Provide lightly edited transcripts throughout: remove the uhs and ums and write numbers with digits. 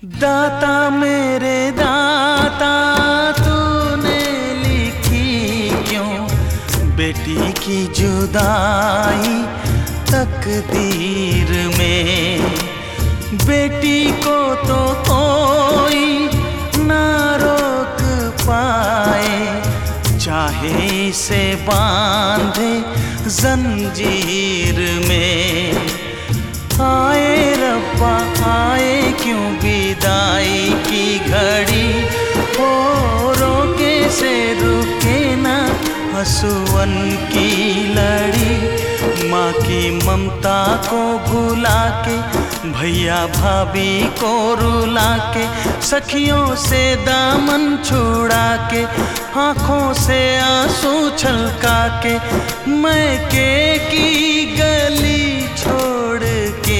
दाता मेरे दाता, तूने लिखी क्यों बेटी की जुदाई तकदीर में। बेटी को तो कोई ना रोक पाए, चाहे इसे बांधे जंजीर में। आए रब्बा आए क्यों विदाई की घड़ी, हो रोके से रुके ना हंसुअन की लड़ी। माँ की ममता को भुला के, भैया भाभी को रुला के, सखियों से दामन छुड़ा के, आँखों से आंसू छलका के, मैके की गली छोड़ के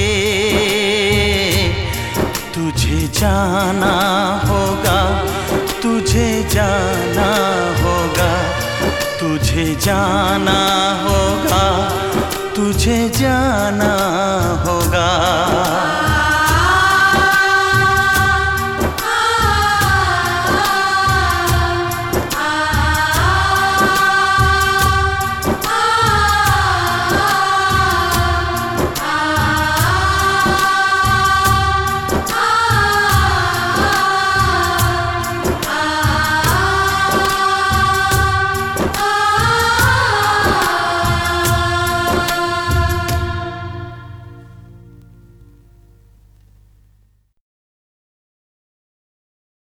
तुझे जाना होगा, तुझे जाना होगा, तुझे जाना होगा, तुझे जाना होगा।